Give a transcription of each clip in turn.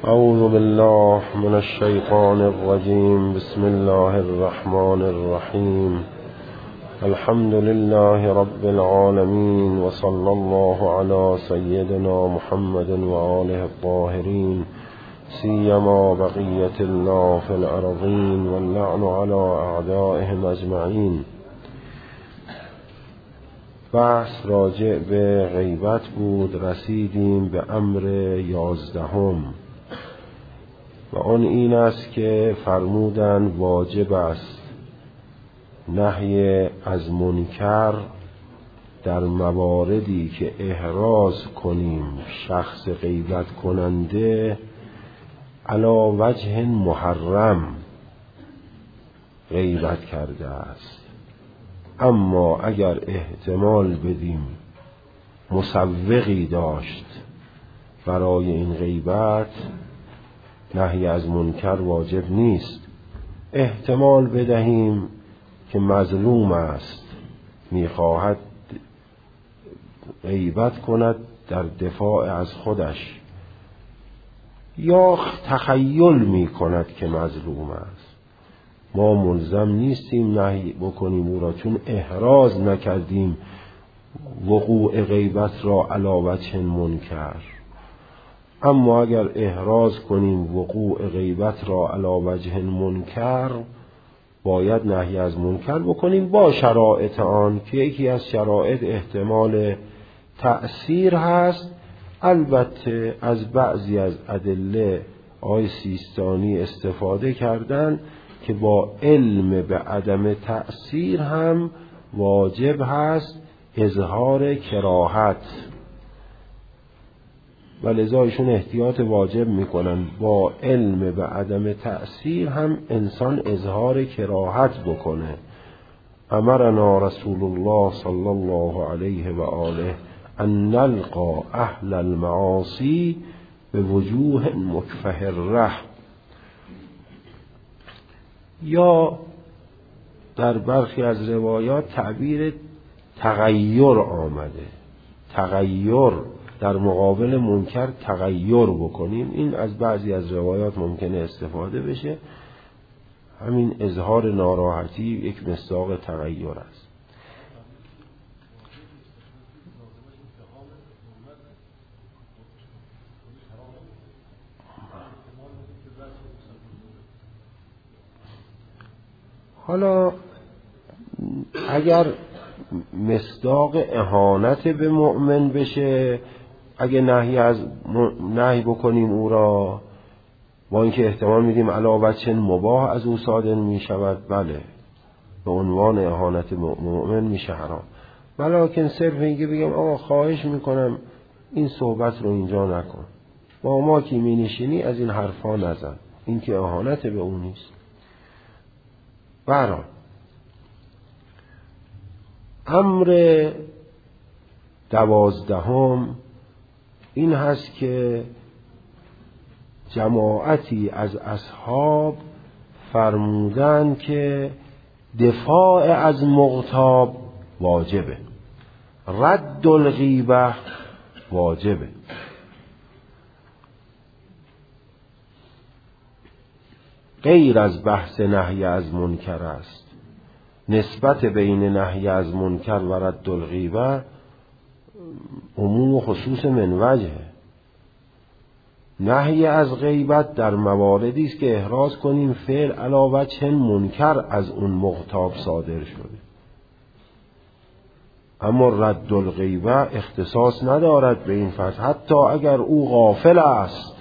اعوذ بالله من الشیطان الرجیم. بسم الله الرحمن الرحیم. الحمد لله رب العالمین و صلی الله علی سیدنا محمد و آله الطاهرین، سیما بقیة الله فی الارضین و اللعن علی اعدائهم اجمعین. بحث راجع به غیبت بود. رسیدیم به امر 11 و آن این است که فرمودند واجب است نهی از منکر در مواردی که احراز کنیم شخص غیبت کننده علی وجه محرم غیبت کرده است، اما اگر احتمال بدیم مسوغی داشت برای این غیبت، نهی از منکر واجب نیست. احتمال بدهیم که مظلوم است، میخواهد غیبت کند در دفاع از خودش، یا تخیل میکند که مظلوم است. ما ملزم نیستیم نهی بکنیم او را، چون احراز نکردیم وقوع غیبت را علی وجه منکر. اما اگر احراز کنیم وقوع غیبت را علی وجه منکر، باید نهی از منکر بکنیم با شرایط آن، که یکی از شرایط احتمال تأثیر هست. البته از بعضی از ادله آقای سیستانی استفاده کردن که با علم به عدم تأثیر هم واجب هست اظهار کراهت، و لذا ایشون احتیاط واجب میکنن با علم به عدم تأثیر هم انسان اظهار کراهت بکنه. امرنا رسول الله صلی الله علیه و آله ان نلقا اهل المعاصی به وجوه مکفهره. یا در برخی از روایات تعبیر تغییر آمده، تغییر در مقابل منکر تغییر بکنیم. این از بعضی از روایات ممکنه استفاده بشه. همین اظهار ناراحتی یک مصداق تغییر است. حالا اگر مصداق اهانت به مؤمن بشه، اگه نهی بکنیم او را، با اینکه احتمال میدیم علی وجه مباح از او صادر میشود، بله به عنوان اهانت مؤمن میشه حرام. ولکن صرف اینکه بگم آقا خواهش میکنم این صحبت رو اینجا نکن، با ما که مینشینی از این حرفا نزن، این که اهانت به اون نیست. برحال امر 12 این هست که جماعتی از اصحاب فرمودن که دفاع از مغتاب واجبه، رد الغیبه واجبه. غیر از بحث نهی از منکر است. نسبت بین نهی از منکر و رد الغیبه عموم و خصوص من وجهه. نهی از غیبت در مواردی است که احراز کنیم فعل علی وجه منکر از اون مغتاب صادر شده، اما رد الغیبه اختصاص ندارد به این فصل. حتی اگر او غافل است،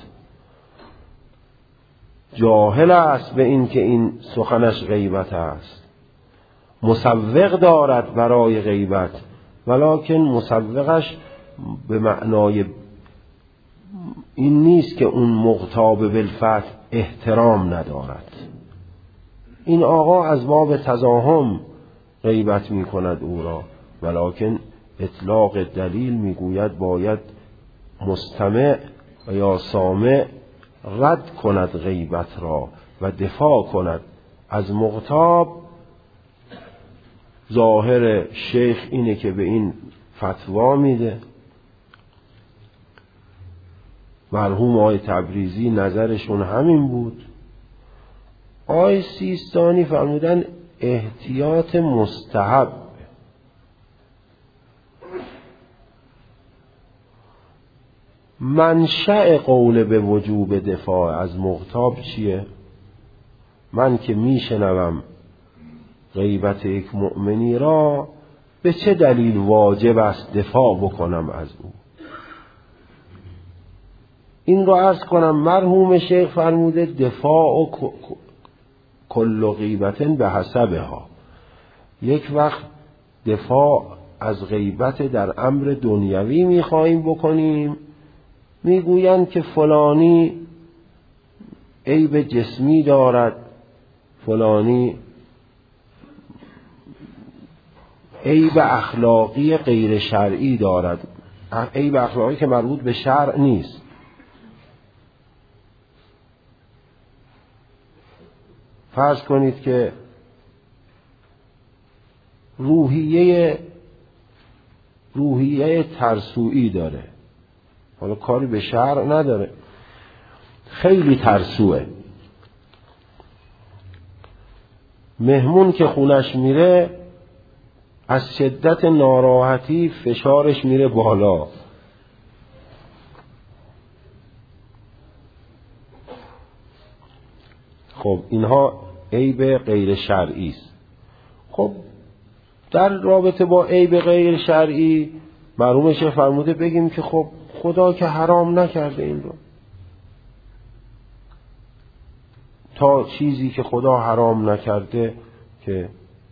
جاهل است به این که این سخنش غیبت است، مسوغ دارد برای غیبت، ولکن مسوغش به معنای این نیست که اون مغتاب بالفتح احترام ندارد. این آقا از باب تزاحم غیبت می کند او را، ولکن اطلاق دلیل می گوید باید مستمع و یا سامع رد کند غیبت را و دفاع کند از مغتاب. ظاهر شیخ اینه که به این فتوا میده. مرحوم آقای تبریزی نظرشون همین بود. آقای سیستانی فرمودن احتیاط مستحب. منشأ قول به وجوب دفاع از مغتاب چیه؟ من که میشنوم غیبت یک مؤمنی را، به چه دلیل واجب است دفاع بکنم از او؟ این رو عرض کنم مرحوم شیخ فرموده دفاع و کل غیبتن به حسبها. یک وقت دفاع از غیبت در امر دنیوی میخواهیم بکنیم، میگویند که فلانی عیب جسمی دارد، فلانی عیب اخلاقی غیر شرعی دارد، عیب اخلاقی که مربوط به شرع نیست. فرض کنید که روحیه ترسویی داره، حالا کاری به شرع نداره، خیلی ترسوه. مهمون که خونش میره از شدت ناراحتی فشارش میره بالا. خب اینها عیب غیر شرعی است. خب در رابطه با عیب غیر شرعی مرحوم شیخ فرموده بگیم که خب خدا که حرام نکرده این رو، تا چیزی که خدا حرام نکرده که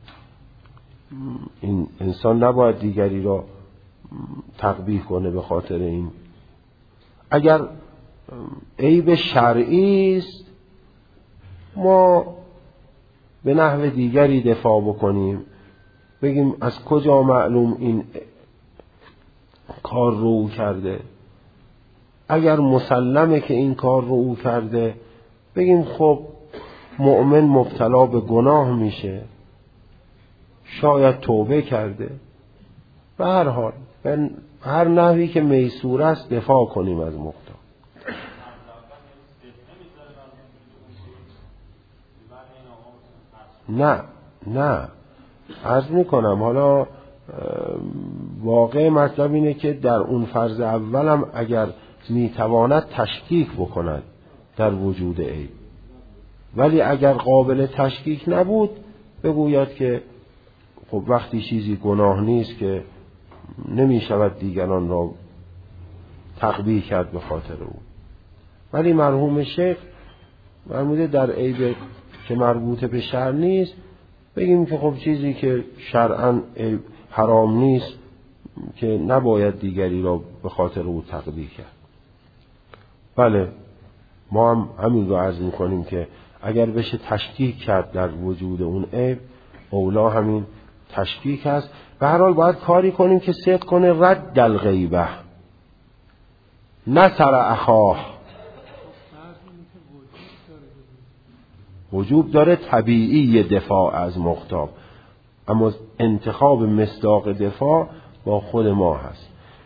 این انسان نباید دیگری را تقبیح کنه به خاطر این. اگر عیب شرعی است ما به نحو دیگری دفاع بکنیم، بگیم از کجا معلوم این کار رو او کرده. اگر مسلمه که این کار رو او کرده، بگیم خب مؤمن مبتلا به گناه میشه، شاید توبه کرده. به هر حال به هر نحوی که میسور است دفاع کنیم از مقتضا. نه عرض میکنم حالا واقع مطلب اینه که در اون فرض اولم اگر میتواند تشکیک بکند در وجود عیب، ولی اگر قابل تشکیک نبود بگوید که خب وقتی چیزی گناه نیست که نمیشود دیگران را تقبیح کرد به خاطر او. ولی مرحوم شیخ فرموده در عیب که مربوط به شرع نیست بگیم که خب چیزی که شرعاً حرام نیست که نباید دیگری را به خاطر او تقبیح کرد. بله ما هم همین رو عرض میکنیم که اگر بشه تشکیک کرد در وجود اون عیب، اولا همین تشکیک هست. به هر حال باید کاری کنیم که صدق کنه رد الغیبه نصر اخاه. وجوب داره طبیعی دفاع از مغتاب، اما انتخاب مصداق دفاع با خود ما هست.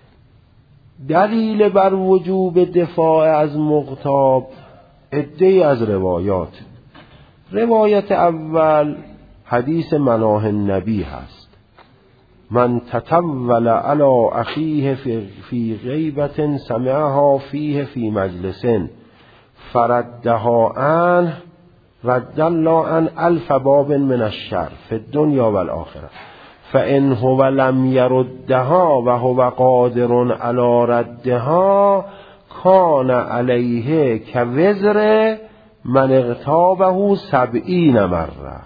دلیل بر وجوب دفاع از مغتاب عده‌ای از روایات. روایت اول حدیث مناهی النبی هست: من تطول علی اخیه فی غیبت سمعها فیه فی مجلس فردها عنه رد الله عن الف باب من الشر فی الدنیا والآخرة فإن هو لم يردها و هو قادر علی ردها کان علیه کوزر من اغتابه 70 مره.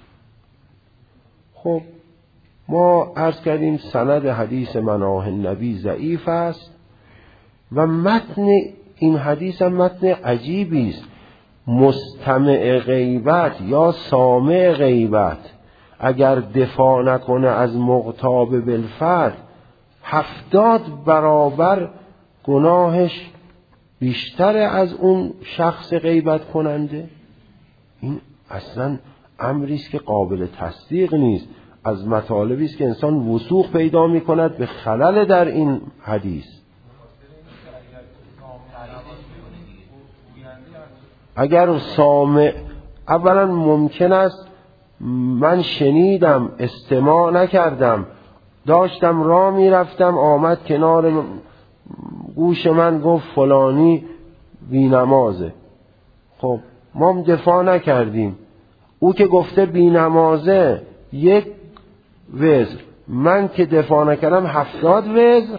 خب ما عرض کردیم سند حدیث مناهی النبی ضعیف است و متن این حدیث هم متن عجیبی است. مستمع غیبت یا سامع غیبت اگر دفاع نکنه از مغتاب بالفعل 70 برابر گناهش بیشتر از اون شخص غیبت کننده. این اصلا امری است که قابل تصدیق نیست. از مطالبی است که انسان وثوق پیدا می کند به خلل در این حدیث. اگر سامع، اولا ممکن است من شنیدم استماع نکردم، داشتم راه میرفتم آمد کنار گوش من گفت فلانی بی‌نمازه. خب ما دفاع نکردیم، او که گفته بی‌نمازه 1 وزر، من که دفاع نکردم 70 وزر.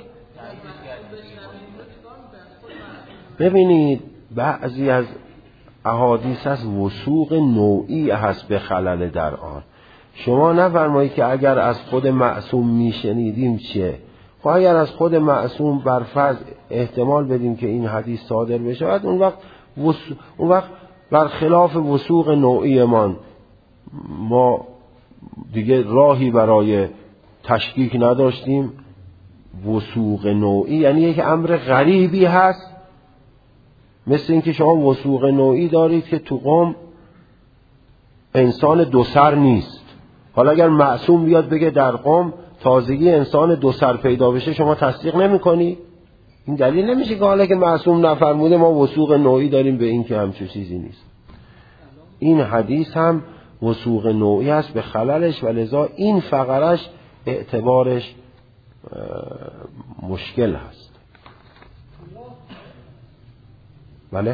ببینید بعضی از احادیث از وثوق نوعی هست به خلل در آن. شما نفرمایید که اگر از خود معصوم میشنیدیم چه؟ خب اگر از خود معصوم برفرض احتمال بدیم که این حدیث صادر بشه، اون وقت برخلاف وثوق نوعی ما دیگه راهی برای تشکیک نداشتیم. وثوق نوعی یعنی یک امر غریبی هست، مثل این که شما وثوق نوعی دارید که تو قوم انسان 2 سر نیست. حالا اگر معصوم بیاد بگه در قوم تازگی انسان 2 سر پیدا بشه، شما تصدیق نمی کنی؟ این دلیل نمیشه که حالا که معصوم نفرموده ما وثوق نوعی داریم به این که همچون چیزی نیست. این حدیث هم وثوق نوعی است به خللش و لذا این فقرش اعتبارش مشکل هست. بله؟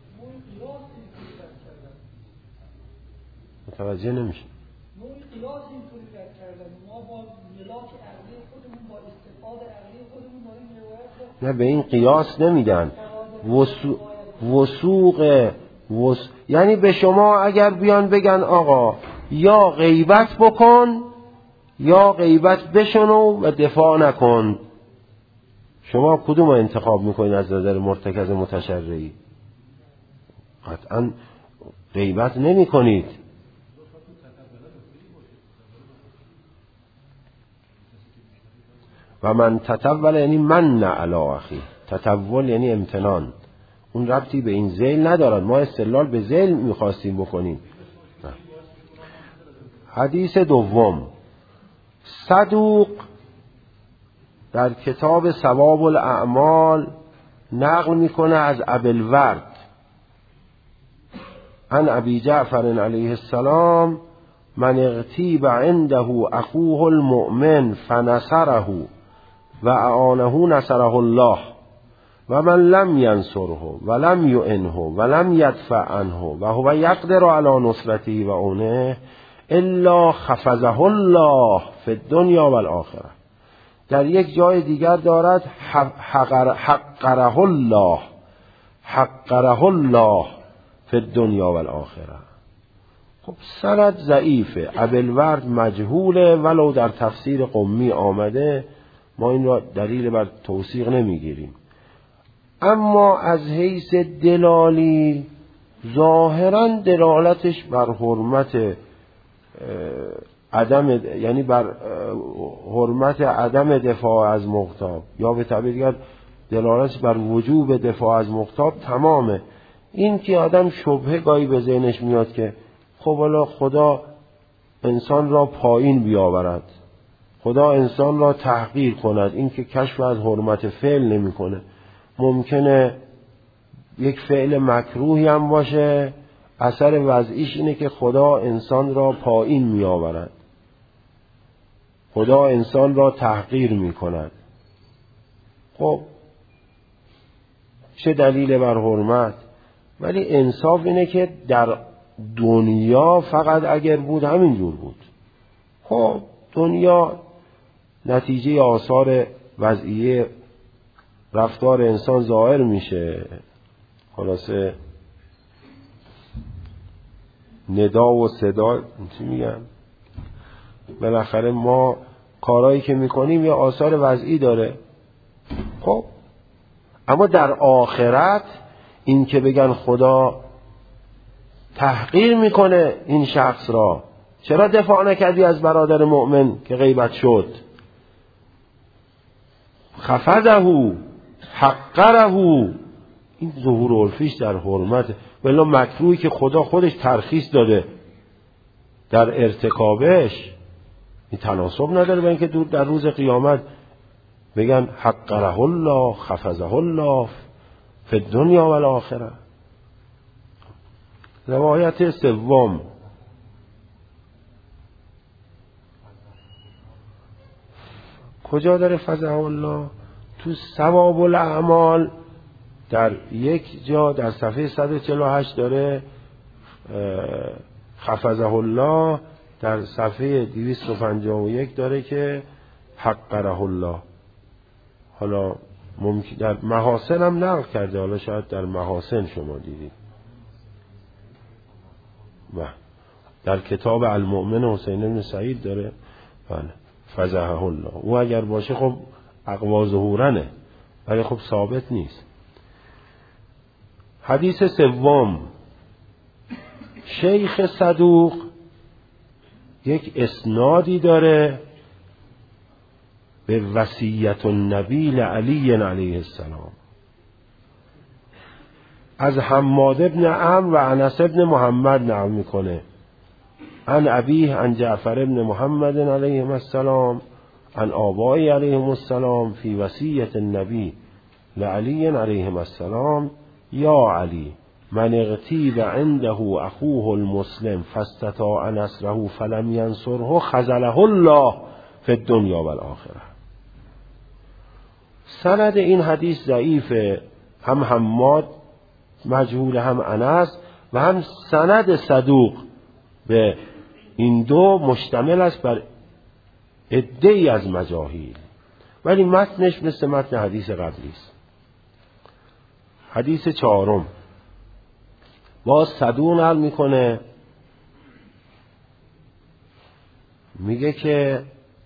متوجه نمیشه. نه به این قیاس نمیدن. وثوق یعنی به شما اگر بیان بگن آقا یا غیبت بکن یا غیبت بشنو و دفاع نکن، شما کدوم رو انتخاب میکنید از نظر مرتکز متشرعی؟ قطعا غیبت نمی کنید. و من تطول یعنی من علی اخی، تطول یعنی امتنان، اون ربطی به این ذیل ندارد. ما استدلال به ذیل میخواستیم بکنیم. حدیث دوم، صدوق در کتاب ثواب الاعمال نقل میکنه از ابوالورد عن ابی جعفر علیه السلام من اغتیب عنده اخوه المؤمن فنصره و اعانه نصره الله و من لم ینصره و لم یعنه و لم یدفع عنه و هو یقدر علی نصرته و عونه الا خفضه الله فی الدنیا و الاخره. در یک جای دیگر دارد حقره الله فی الدنیا و الاخره. خب سند ضعیفه، ابوالورد مجهوله، ولو در تفسیر قمی آمده، ما این را دلیل بر توثیق نمیگیریم. اما از حیث دلالی ظاهرا دلالتش بر حرمت یعنی بر حرمت عدم دفاع از مغتاب، یا به تعبیر دیگر دلالتش بر وجوب دفاع از مغتاب تمامه. این که آدم شبهه گاهی به ذهنش میاد که خب حالا خدا انسان را پایین بیاورد، خدا انسان را تحقیر کند، این که کشف از حرمت فعل نمی کنه. ممکنه یک فعل مکروهی هم باشه، اثر وضعیش اینه که خدا انسان را پایین می آورد، خدا انسان را تحقیر می کند. خب چه دلیل بر حرمت؟ ولی انصاف اینه که در دنیا فقط اگر بود همینجور بود. خب دنیا نتیجه آثار وضعیه رفتار انسان ظاهر میشه. خلاصه ندا و صدا چی میگن؟ بالاخره ما کارهایی که میکنیم یا آثار وضعی داره. خب اما در آخرت این که بگن خدا تحقیر میکنه این شخص را، چرا دفاع نکردی از برادر مؤمن که غیبت شد؟ خفضه حقره، این ظهور عرفیش در حرمت، ولی مکروهی که خدا خودش ترخیص داده در ارتکابش، این تناسب نداره با اینکه در روز قیامت بگن حقره الله خفضه الله فی الدنیا و الاخره. روایت سوم، کجا داره فضح الله؟ تو ثواب الاعمال در یک جا در صفحه 148 داره خفضه الله، در صفحه 251 داره که حقره الله. حالا ممکن در محاسن هم نقل کرده، حالا شاید در محاسن شما دیدید. در کتاب المؤمن حسین بن سعید داره فضحه الله. او اگر باشه خب اقوا ظهورنه، ولی خب ثابت نیست. حدیث سوم، شیخ صدوق یک اسنادی داره به وصیت النبی لعلی علیه السلام از حماد ابن عمرو و انس ابن محمد نقل میکنه، عن ابیه عن جعفر ابن محمد علیه السلام عن آبای علیهم السلام فی وصیت النبی لعلی علیهم السلام یا علی من اغتیب عنده اخوه المسلم فاستطاع نصره فلم ینصره خذله الله فی الدنیا و الاخره. سند این حدیث ضعیفه، هم حماد مجهول، هم انس، و هم سند صدوق به این دو مشتمل است بر عده‌ای از مجاهیل، ولی متنش مثل متن حدیث قبلی است. حدیث چهارم باز صدوق نقل میکنه، میگه که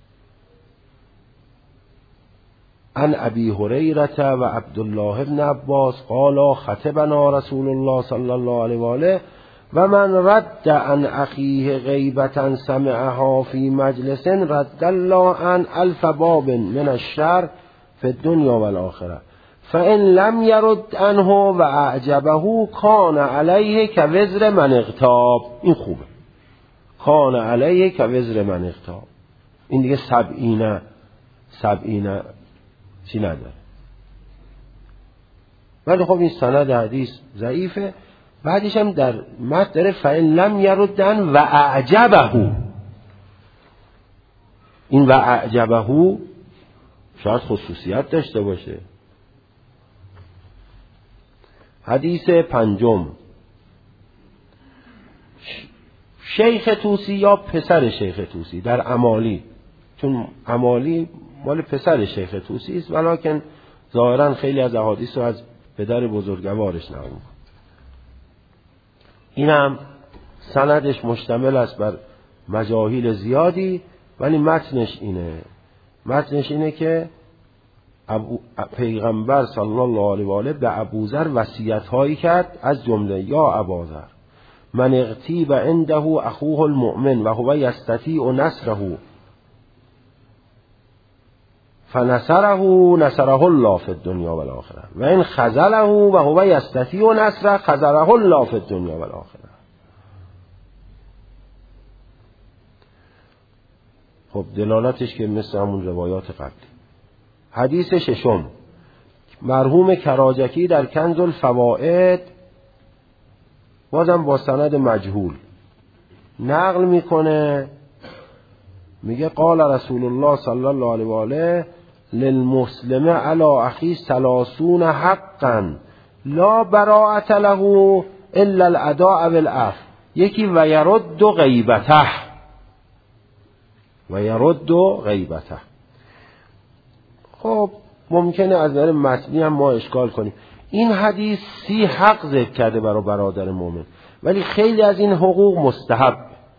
عن ابی هریره و عبدالله بن عباس قال خطبنا رسول الله صلی الله علیه و آله و من رد عن اخیه غیبة سمعها فی مجلس رد الله عن الف باب من الشر فی الدنیا و الاخره فان لم يرد عنه و اعجبه کان علیه كوزر من اغتاب. این خوبه، کان علیه كوزر من اغتاب. این دیگه سبعینه چی نداره، ولی خب این سند حدیث ضعیفه. بعدش هم در متن داره فإن لم يردن و اعجبه. این و اعجبه شاید خصوصیت داشته باشه. حدیث پنجم، شیخ طوسی یا پسر شیخ طوسی در امالی، چون امالی مال پسر شیخ طوسی است، ولیکن ظاهرا خیلی از احادیث رو از پدر بزرگوارش نقل می‌کنه. این هم سندش مشتمل است بر مجاهیل زیادی، ولی متنش اینه که پیغمبر صلی الله علیه و آله به ابوذر وصیت هایی کرد، از جمله یا ابوذر من اغتیب عنده اخوه المؤمن و هو یستطیع نصره فنصره نصره الله فی الدنیا و الاخره و این خذله و هو یستطیع نصره خذله الله فی الدنیا و الاخره. خب دلالتش که مثل همون روایات قبلی. حدیث ششم، مرحوم کراجکی در کنز الفوائد بازم با سند مجهول نقل میکنه، میگه قال رسول الله صلی الله علیه و آله للمسلم علی اخی 30 حقا لا براءت له الا الاداء بالعفو. یکی و یرد غیبته. خب ممکنه از نظر متنی هم ما اشکال کنیم. این حدیث 30 حق ذکر کرده برای برادر مومن، ولی خیلی از این حقوق مستحب.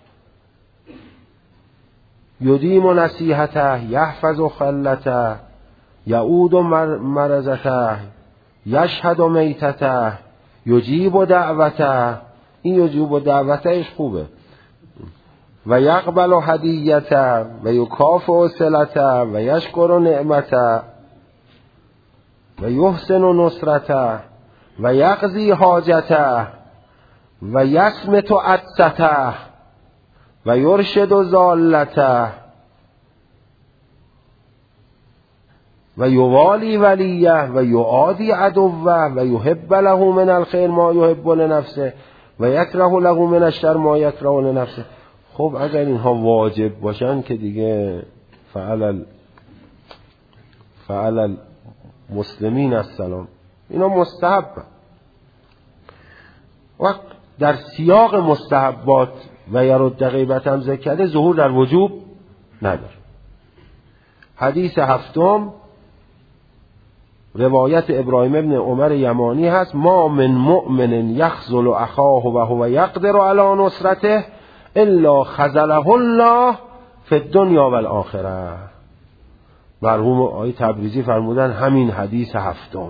یدیم نصیحته، یحفظ خلته، یعود مرضته، یشهد میتته، یجیب دعوته. این یجیب دعوتهش خوبه. و یقبل هدیته و یکافئ صلته و یشکر نعمته و یحسن نصرته و یقضی حاجته و یصمت عطسته و یرشد ضالته. و یوالی ولیه و یعادی عدوه و یحب له من الخیر ما یحب لنفسه و یکره له من الشر ما یکره لنفسه. خب اگر اینها واجب باشن که دیگه فعل المسلمین السلام، اینا مستحب. وقت در سیاق مستحبات و یرد غیبت هم ذکر کرده، ظهور در وجوب نداره. حدیث هفتم روایت ابراهیم ابن عمر یمانی هست: ما من مؤمن یخذل اخاه و هو یقدر علی نصرته الا خذله الله فی الدنیا و الاخره. مرحوم آقای تبریزی فرمودن همین حدیث هفتم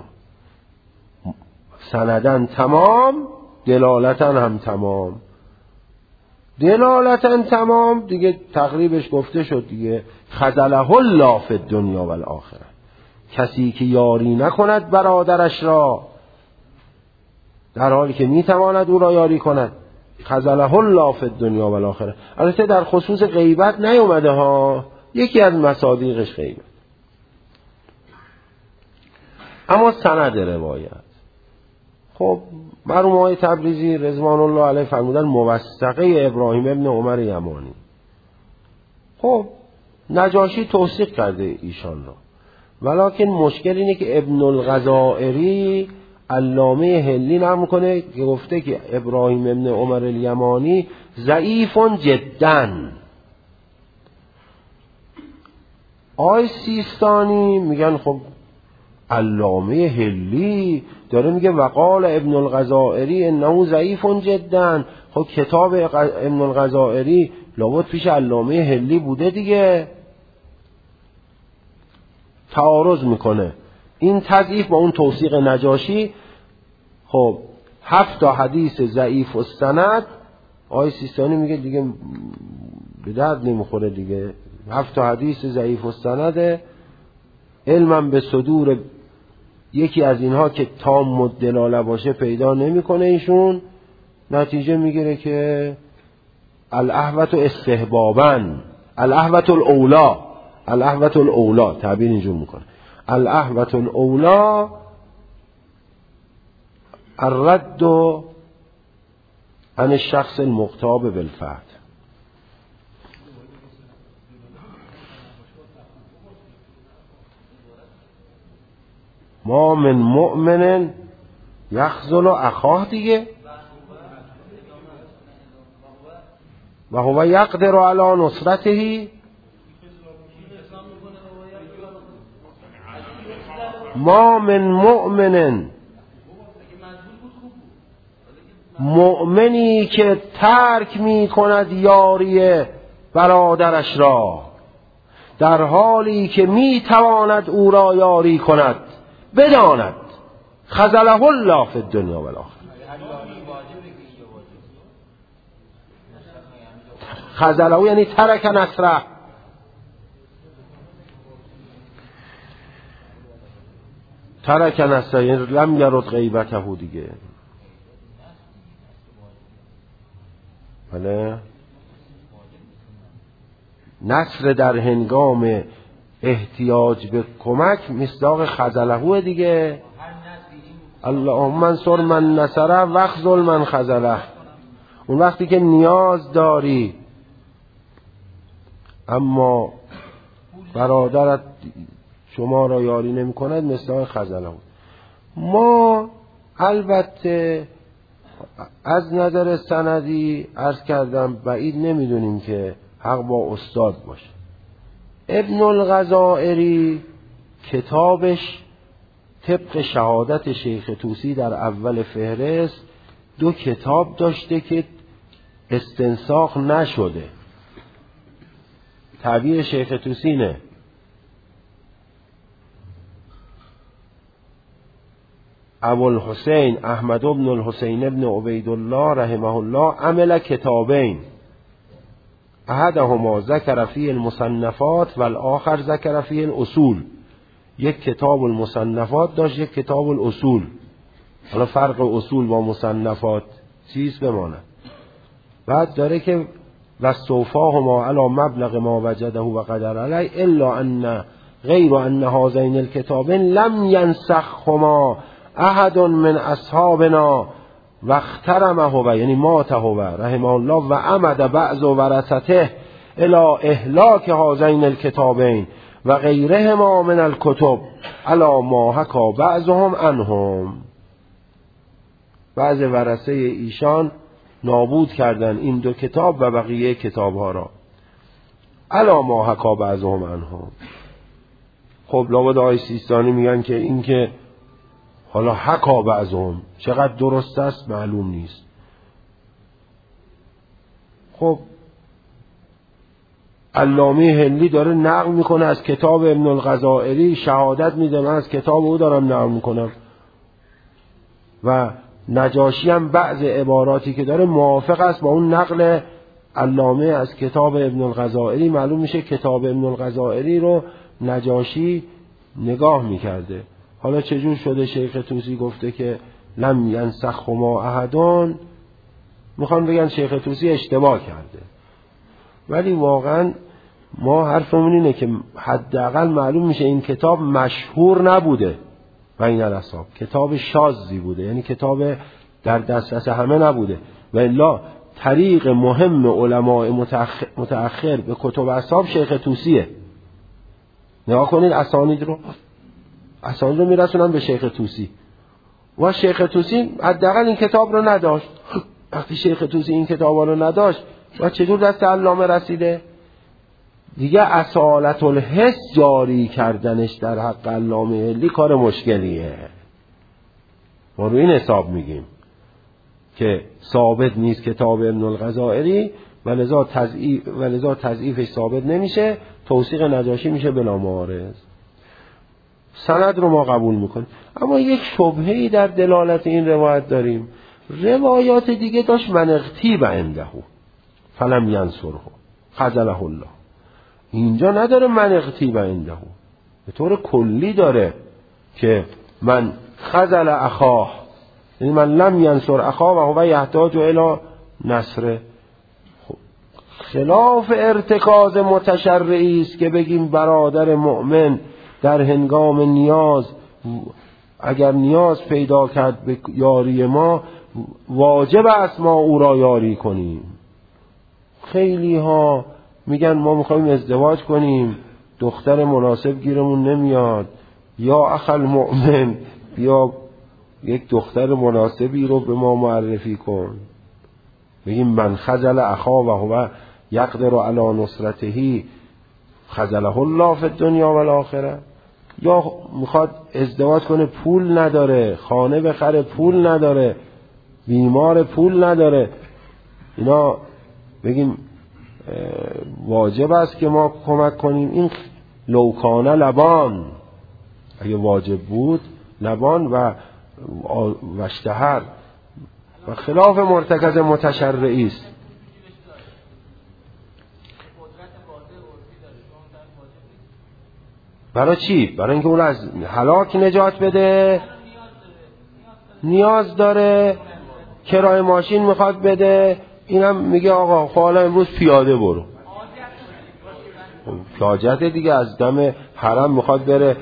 سندن تمام، دلالتن هم تمام. دلالتن تمام دیگه تقریبش گفته شد دیگه. خذله الله فی الدنیا و الاخره، کسی که یاری نکند برادرش را در حالی که میتواند او را یاری کند، خذله الله فی الدنیا و الاخره. البته در خصوص غیبت نیومده ها، یکی از مصادیقش غیبت. اما سند روایت، خب مرحوم آقای تبریزی رضوان الله علیه فرمودن موثقه ابراهیم ابن عمر یمانی. خب نجاشی توثیق کرده ایشان را، ولکن مشکل اینه که ابن الغزائری علامه هلی نقل میکنه که گفته که ابراهیم ابن عمر الیمانی ضعیف جدا. آقای سیستانی میگن خب علامه هلی داره میگه وقال ابن الغزائری انه ضعیف جدا. خب کتاب ابن الغزائری لابد پیش علامه هلی بوده دیگه. تعارض میکنه این تضعیف با اون توثیق نجاشی. خب 7 حدیث ضعیف السند، آقای سیستانی میگه دیگه به درد نمیخوره دیگه. 7 حدیث ضعیف السند، علما به صدور یکی از اینها که تام الدلاله باشه پیدا نمیکنه ایشون. نتیجه میگیره که الاحوط استحبابا، الاحوط الاولا، الاحوط الاولا تعبیر اینجور میکنه، الاحوط الاولا الرد عن الشخص المغتاب بالفتح. ما من مؤمن یخذل اخاه دیگه و هو یقدر علی نصرته. ما من مؤمن، مؤمنی که ترک می کند یاری برادرش را در حالی که می تواند او را یاری کند، بداند خذله الله فی الدنیا و الاخره. خذله یعنی ترک نصره. ترک نصره یعنی لم یرد غیبته دیگه. بله، نصر در هنگام احتیاج به کمک مصداق خذله دیگه. اللهم انصر من نصره واخذل من خذله. اون وقتی که نیاز داری اما برادرت شما را یاری نمی کند، مصداق خذله. ما البته از نظر سندی عرض کردم بعید نمیدونیم که حق با استاد باشه. ابن الغزائری کتابش طبق شهادت شیخ طوسی در اول فهرست 2 کتاب داشته که استنساخ نشده. تعبیر شیخ طوسی نه: ابوالحسین احمد بن الحسین ابن عبیدالله رحمه الله عمل کتابین، احدهما ذکر فیه المصنفات و الاخر ذکر فیه الاصول. یک کتاب المصنفات داشت، یک کتاب الاصول. حالا فرق اصول با مصنفات چیز بماند. بعد داره که و صوفاهما علی مبلغ ما وجده و قدر علی الا ان غیر ان هذین الکتابین لم ینسخهما احد من اصحابنا و اخترمه یعنی ماته رحمه الله و عمد بعض ورثته الی اهلاک هذین الکتابین و غیرهما من الکتب الا ما حکا بعضهم عنهم. بعض ورثه ایشان نابود کردن این دو کتاب و بقیه کتاب ها را. الا ما حکا بعضهم عنهم. خب لابد آقای سیستانی میگن که این که حالا حکا بعضهم چقدر درست است معلوم نیست. خب علامه هندی داره نقل میکنه از کتاب ابن الغزائری، شهادت میده من از کتاب او دارم نقل میکنم، و نجاشی هم بعض عباراتی که داره موافق است با اون نقل علامه از کتاب ابن الغزائری. معلوم میشه کتاب ابن الغزائری رو نجاشی نگاه میکرده. حالا چجور شده شیخ طوسی گفته که لم ینسخهما احدون؟ میخوان بگن شیخ طوسی اشتباه کرده، ولی واقعا ما حرفمون اینه که حداقل معلوم میشه این کتاب مشهور نبوده و این الاصحاب کتاب شاذی بوده، یعنی کتاب در دسترس همه نبوده. و الا طریق مهم علماء متأخر به کتب اصحاب شیخ طوسیه. نگاه کنید اسانید رو میرسونن به شیخ طوسی و شیخ طوسی حداقل این کتاب رو نداشت. وقتی شیخ طوسی این کتاب رو نداشت و چجور دست علامه رسیده؟ دیگه اصالت الحس جاری کردنش در حق علامه هندی کار مشکلیه. ما رو این حساب میگیم که ثابت نیست کتاب ابن الغزائری و لذا تضعیفش ثابت نمیشه، توثیق نجاشی میشه بلا معارض. سند رو ما قبول میکنیم، اما یک شبهه‌ای در دلالت این روایت داریم. روایات دیگه داشت من اغتیب عنده فلم ینصره خذله الله. اینجا نداره من اغتیب عنده، به طور کلی داره که من خذل اخاه، یعنی من لم ینصر اخاه و هو یحتاج الی نصره. خلاف ارتکاز متشرعی است که بگیم برادر مؤمن در هنگام نیاز اگر نیاز پیدا کرد به یاری ما واجب است ما او را یاری کنیم. خیلی ها میگن ما میخوایم ازدواج کنیم، دختر مناسب گیرمون نمیاد، یا اخل مؤمن یا یک دختر مناسبی رو به ما معرفی کن. بگیم من خذل اخا و هو یقدر علی نصرته خذله الله فی الدنیا و الاخره. یا میخواد ازدواج کنه پول نداره، خانه بخره پول نداره، بیمار پول نداره، اینا بگیم واجب است که ما کمک کنیم. این لوکانه لبان، اگه واجب بود لبان و اشتهر و خلاف مرتکز متشرعی است. برای چی؟ برای اینکه اون از هلاک نجات بده، نیاز داره، کرایه ماشین میخواد بده، اینم میگه آقا حالا امروز پیاده برو. حاجت دیگه از دم حرم میخواد بره.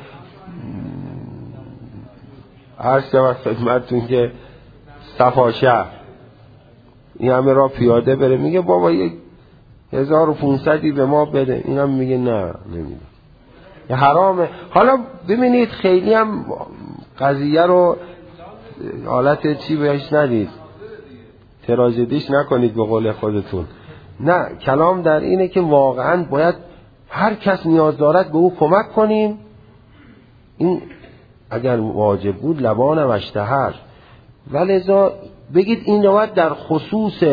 عرض شود خدمتتون که صفا شهر این همه را پیاده بره، میگه بابا 1500 به ما بده، اینم میگه نه نمیده، حرامه. حالا ببینید خیلی هم قضیه رو حالت چی بهش ندید، تراژدیش نکنید به قول خودتون. نه، کلام در اینه که واقعا باید هر کس نیاز دارد به او کمک کنیم. این اگر واجب بود لبان و اشتهر. ولذا بگید این روایت در خصوص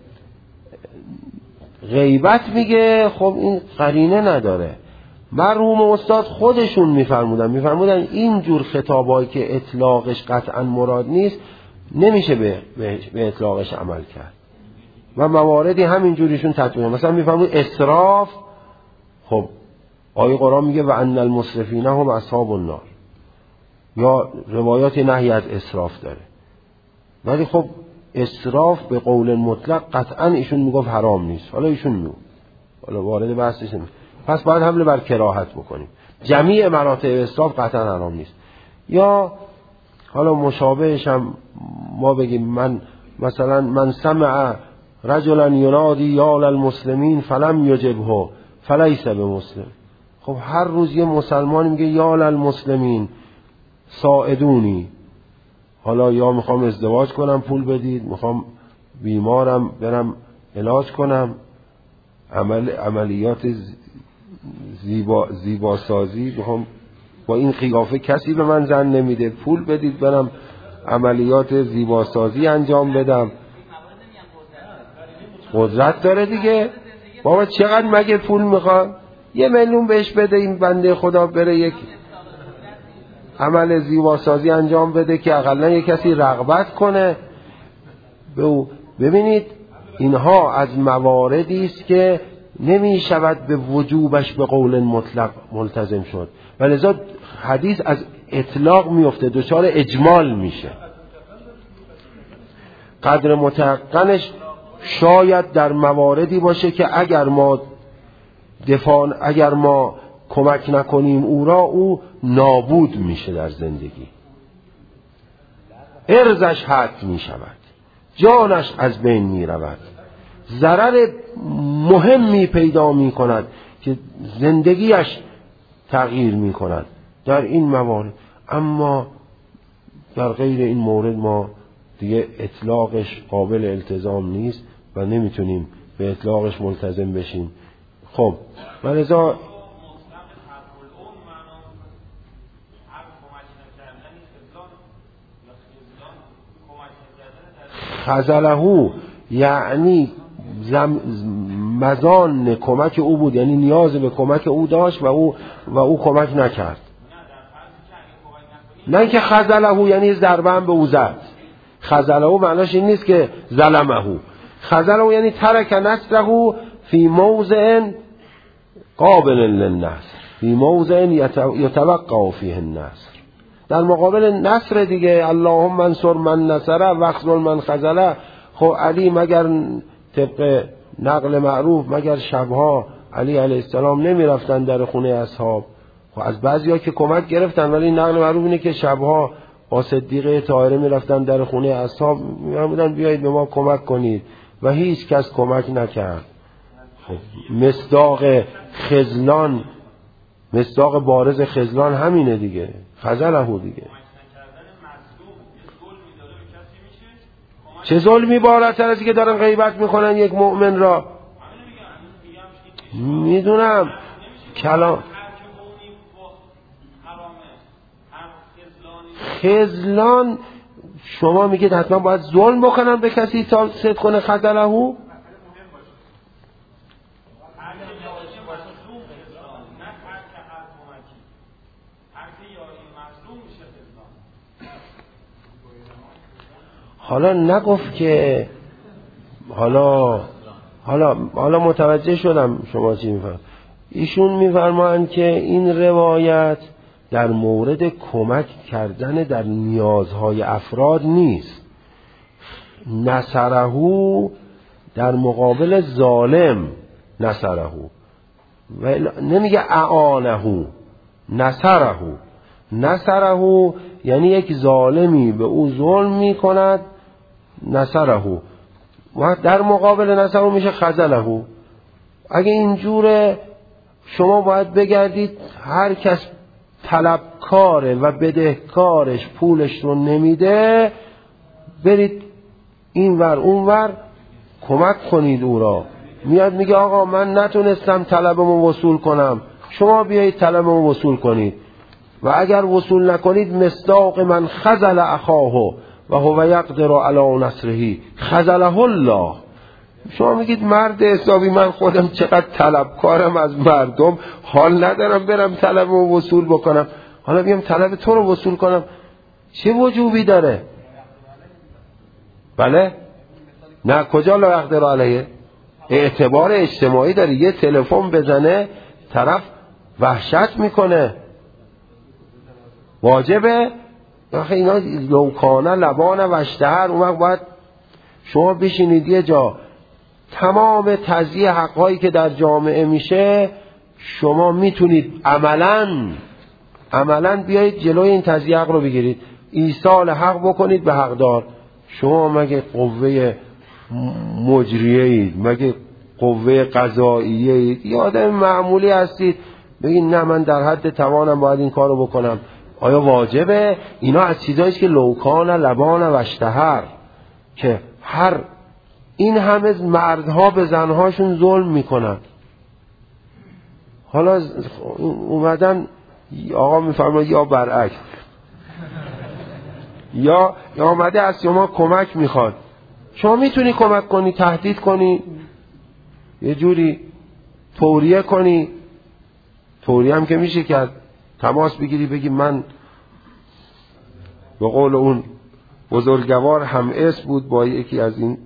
غیبت میگه، خب این قرینه نداره. مرحوم استاد خودشون میفرمودن این جور خطابایی که اطلاقش قطعا مراد نیست نمیشه به اطلاقش عمل کرد و مواردی همین جوریشون تطبیق. مثلا میفرمود اسراف، خب آیه قرآن میگه و ان المسرفین هم اصحاب النار، یا روایات نهی از اسراف داره، ولی خب اسراف به قول مطلق قطعا ایشون میگفت حرام نیست. حالا ایشون میگه، حالا وارد بحثش نمیشه، پس باید حمله بر کراهت بکنیم. جمیع مراتب اسراف قطعا حرام نیست. یا حالا مشابهش هم ما بگیم من سمع رجلا ینادی یا للمسلمین فلم یجبه فلیس بمسلم. خب هر روز یه مسلمان میگه یا للمسلمین ساعدونی، حالا یا میخوام ازدواج کنم پول بدید، میخوام بیمارم برم علاج کنم، عملیات زیباسازی میخوام، با این قیافه کسی به من زن نمیده، پول بدید برم عملیات زیباسازی انجام بدم. قدرت داره دیگه بابا، چقدر مگه پول میخواد؟ 1 میلیون بهش بده این بنده خدا بره یک عمل زیباسازی انجام بده که اقلا یک کسی رغبت کنه به او. ببینید اینها از مواردی است که نمی شود به وجوبش به قول مطلق ملتزم شد، ولذا حدیث از اطلاق میفته دچار اجمال میشه. قدر متقنش شاید در مواردی باشه که اگر ما کمک نکنیم او را، او نابود میشه در زندگی، ارزش حق میشود، جانش از بین میرود، ضرر مهمی پیدا میکند که زندگیش تغییر میکند در این موارد. اما در غیر این مورد ما دیگه اطلاقش قابل التزام نیست و نمیتونیم به اطلاقش ملتزم بشیم. خب ولذا خذله یعنی مزان کمک او بود، یعنی نیاز به کمک او داشت و او کمک نکرد. نه که خذله یعنی ضربه هم به او زد. خذله معناش این نیست که ظلمه. خذله یعنی ترک نصره فی موضع قابل للنصر، فی موضع یتوقع فیه النصر، در مقابل نصر دیگه. اللهم انصر من نصره و اخذل من خذله. خب علی مگر طبق نقل معروف مگر شبها علی علیه السلام نمی رفتن در خونه اصحاب؟ خب از بعضی ها که کمک گرفتن، ولی نقل معروف اینه که شبها با صدیقه طاهره می رفتن در خونه اصحاب، می بودن بیایید به ما کمک کنید و هیچ کس کمک نکرد. خب مصداق خذلان، مصداق بارز خذلان همینه دیگه، خذله دیگه. چه ظلمی بالاتر از که دارن غیبت میکنن یک مؤمن را؟ میدونم کلام خذلان شما میگید حتما باید ظلم بکنن به کسی تا صدق کنه خذله؟ حالا نگفت که حالا متوجه شدم شما چی میفرمایید. ایشون میفرمایند که این روایت در مورد کمک کردن در نیازهای افراد نیست. نصره در مقابل ظالم نصره، و نمیگه اعانه. نصره یعنی یک ظالمی به او ظلم میکند، نصره، و در مقابل نصره میشه خذله. اگه اینجوره شما باید بگردید هر کس طلبکاره و بدهکارش پولش رو نمیده، برید این ور اون ور کمک کنید او را. میاد میگه آقا من نتونستم طلبمو وصول کنم، شما بیایید طلبمو وصول کنید، و اگر وصول نکنید مصداق من خذل اخاه و هو یقدر علی نصره خذله الله. شما میگید مرد حسابی من خودم چقدر طلبکارم از مردم، حال ندارم برم طلبمو وصول بکنم، حالا بیام طلب تو رو وصول کنم، چه وجوبی داره؟ بله؟ نه کجا لا یقدر علیه؟ اعتبار اجتماعی داره. یه تلفن بزنه طرف وحشت میکنه، واجبه. آخه اینا لوکانه لبانه و اشتهر. اون وقت باید شما بشینید یه جا تمام تضییع حقایی که در جامعه میشه شما میتونید عملاً بیایید جلوی این تضییق رو بگیرید، ایصال حق بکنید به حقدار. شما مگه قوه مجریه اید؟ مگه قوه قضاییه اید؟ یه آدم معمولی هستید بگید نه من در حد توانم باید این کارو بکنم؟ آیا واجبه؟ اینا از چیزاییست که لوکان لبان و اشتهر، که این همه مردها به زنهاشون ظلم میکنن. حالا اومدن آقا میفرماید یا برعکس، یا آمده از شما کمک میخواد. شما میتونی کمک کنی، تهدید کنی، یه جوری توریه کنی. توریه هم که میشه کرد، تماس بگیری بگی من به قول اون بزرگوار هم اسم بود با یکی از این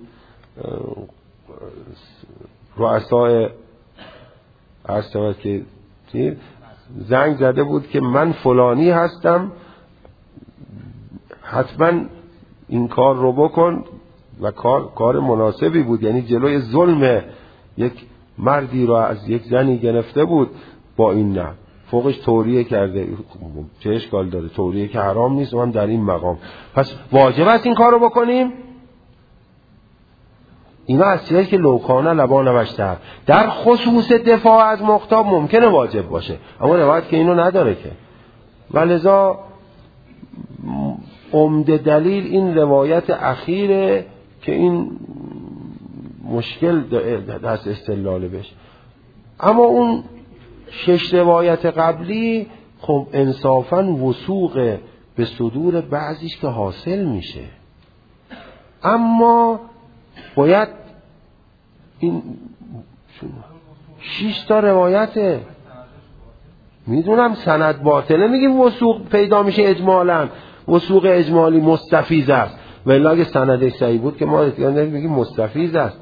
رؤسای عرض شود که زنگ زده بود که من فلانی هستم، حتما این کار رو بکن، و کار مناسبی بود. یعنی جلوی ظلم یک مردی رو از یک زنی گرفته بود با این نه فوقش توریه کرده. چه اشکال داره؟ توریه که حرام نیست و هم در این مقام. پس واجب است این کار رو بکنیم. اینا از چیزایی که لوکانه لبان نوشته در خصوص دفاع از مختاب ممکنه واجب باشه، اما روایت که اینو نداره که. ولذا عمده دلیل این روایت اخیره که این مشکل دست استدلال بشه. اما اون 6 روایت قبلی خب انصافاً وثوق به صدور بعضیش که حاصل میشه، اما باید این 6 تا روایته. میدونم سند باطله، میگیم وثوق پیدا میشه اجمالاً، وثوق اجمالی مستفیض است، ولی اگه سندش صحیح بود که ما میگیم مستفیض است.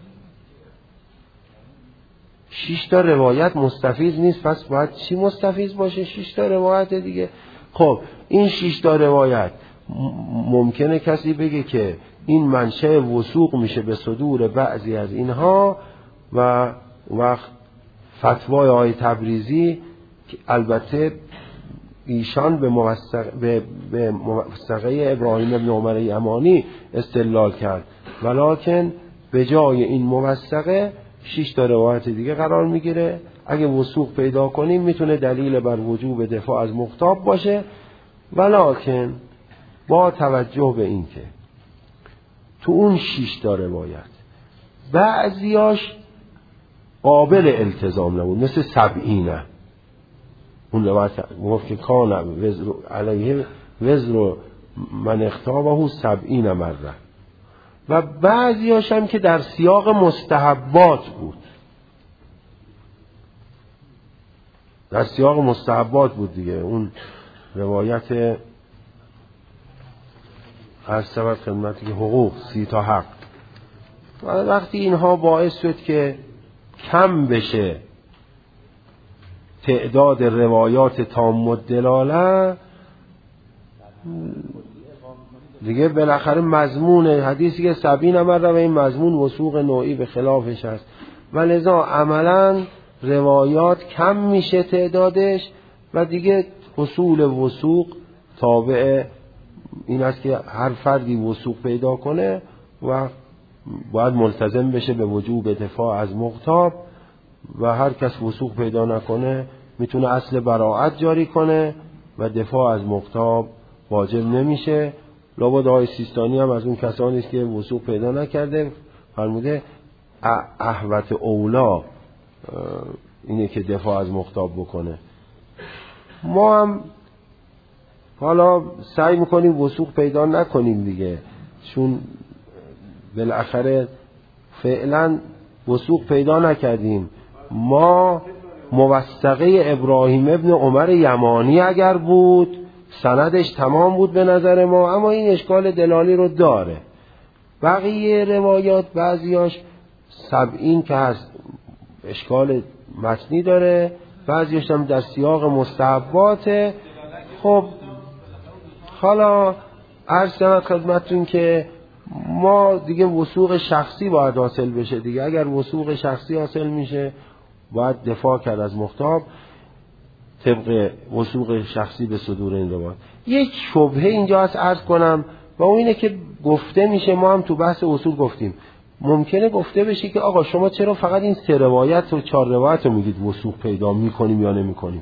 6 تا روایت مستفیض نیست، پس باید چی مستفیض باشه؟ 6 تا روایت دیگه. خب این 6 تا روایت ممکنه کسی بگه که این منشأ وثوق میشه به صدور بعضی از اینها، و وقت فتوای آقای تبریزی که البته ایشان به موثقه ابراهیم ابن عمر یمانی استدلال کرد، ولکن به جای این موثقه 6 تا روایت دیگه قرار میگیره. اگه وثوق پیدا کنیم میتونه دلیل بر وجوب دفاع از مختاب باشه، ولکن با توجه به این که تو اون 6 تا روایت بعضیاش قابل التزام نبود، مثل 70. اون روایت گفت که کان علیه وزر من اختابه 70 مره، و بعضیاش هم که در سیاق مستحبات بود، در سیاق مستحبات بود دیگه. اون روایت از سبب خدمتی که حقوق 30 تا حق، وقتی اینها باعث شد که کم بشه تعداد روایات تام الدلاله دیگه، بالاخره مضمون حدیثی که 70 مره و این مضمون وثوق نوعی به خلافش است، و لذا عملا روایات کم میشه تعدادش، و دیگه حصول وثوق تابع این است که هر فردی وثوق پیدا کنه و باید ملتزم بشه به وجوب دفاع از مغتاب، و هر کس وثوق پیدا نکنه میتونه اصل براءت جاری کنه و دفاع از مغتاب واجب نمیشه. لابد آقای سیستانی هم از اون کسانی است که وثوق پیدا نکرده، فرموده احوط اولا اینه که دفاع از مغتاب بکنه. ما هم حالا سعی میکنیم وثوق پیدا نکنیم دیگه، چون بالاخره فعلا وثوق پیدا نکردیم. ما موثقه ابراهیم ابن عمر یمانی اگر بود سندش تمام بود به نظر ما، اما این اشکال دلالی رو داره. بقیه روایات بعضیاش 70 که هست اشکال متنی داره، بعضیاش هم در سیاق مستحباته. خب حالا عرض شود خدمتتون که ما دیگه وثوق شخصی باید حاصل بشه دیگه. اگر وثوق شخصی حاصل میشه باید دفاع کرد از مختاب طبق وثوق شخصی به صدور این روایات. یک شبهه اینجا هست عرض کنم و اون اینه که گفته میشه، ما هم تو بحث اصول گفتیم، ممکنه گفته بشه که آقا شما چرا فقط این 3 روایت و 4 روایت رو میگید وثوق پیدا میکنیم یا نمیکنیم؟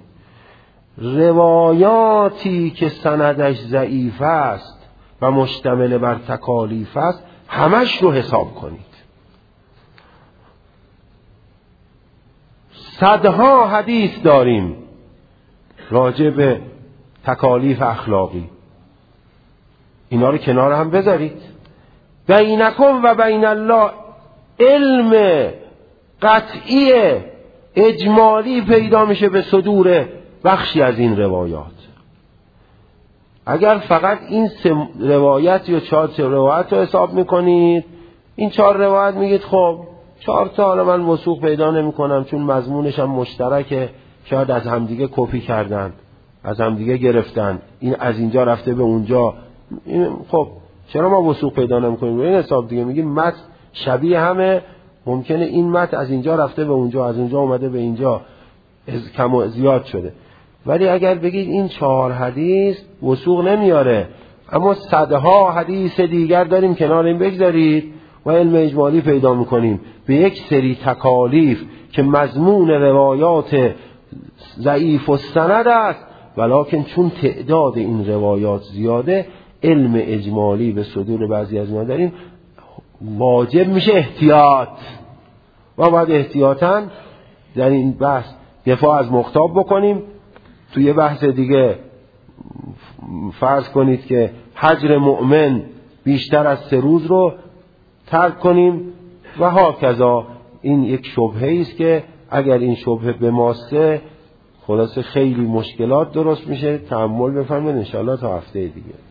روایاتی که سندش ضعیف است و مشتمل بر تکالیف است همش رو حساب کنید. صدها حدیث داریم راجع به تکالیف اخلاقی، اینا رو کنار هم بذارید. بینکم و بین الله علم قطعی اجمالی پیدا میشه به صدور بخشی از این روایات. اگر فقط این 3 روایت یا 4 روایت رو حساب میکنید، این 4 روایت میگید خب 4 تا حالا من وثوق پیدا نمی کنم چون مضمونش هم مشترکه، شاید از همدیگه کپی کردن، از همدیگه گرفتن، این از اینجا رفته به اونجا، خب چرا ما وثوق پیدا نمی کنیم؟ این حساب دیگه میگیم متن شبیه همه، ممکنه این متن از اینجا رفته به اونجا، از اونجا اومده به اینجا، کم و زیاد شده. ولی اگر بگید این 4 حدیث وثوق نمیاره، اما صدها حدیث دیگر داریم کنار این بگذارید و علم اجمالی پیدا میکنیم به یک سری تکالیف که مضمون روایات ضعیف و سند است، ولکن چون تعداد این روایات زیاده علم اجمالی به صدور بعضی از ما داریم، واجب میشه احتیاط و باید احتیاطاً در این بحث دفاع از مختاب بکنیم. توی بحث دیگه فرض کنید که حجر مؤمن بیشتر از 3 روز رو ترک کنیم و هاکذا. این یک شبهه است که اگر این شبهه به ماسه خلاصه خیلی مشکلات درست میشه. تأمل بفرمایید ان شاءالله تا هفته دیگه.